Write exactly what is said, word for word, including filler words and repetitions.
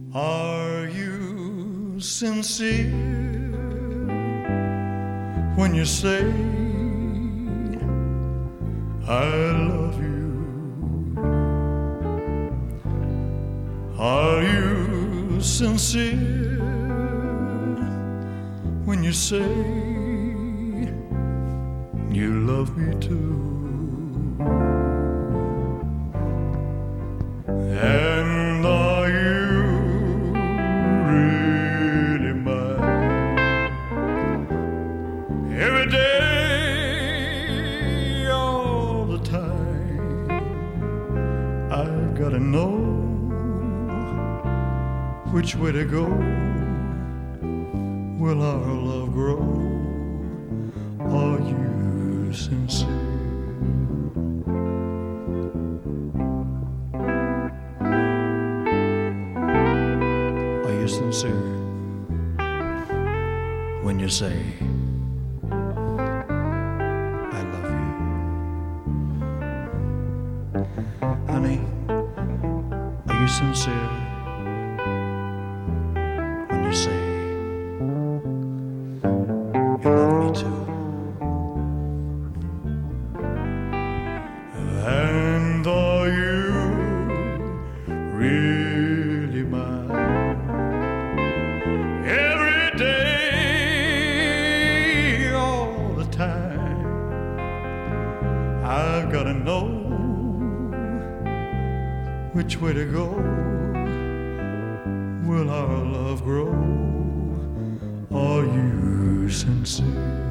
Are you sincere when you say I love you? Are you sincere when you say you love me too? And are you really mine? Every day, all the time, I gotta know which way to go. Will our love grow? Are you sincere? Sincere when you say I love you, honey. Are you sincere when you say you love me too? And are you really mine? Every day, all the time, I've gotta know which way to go. Will our love grow? Are you sincere?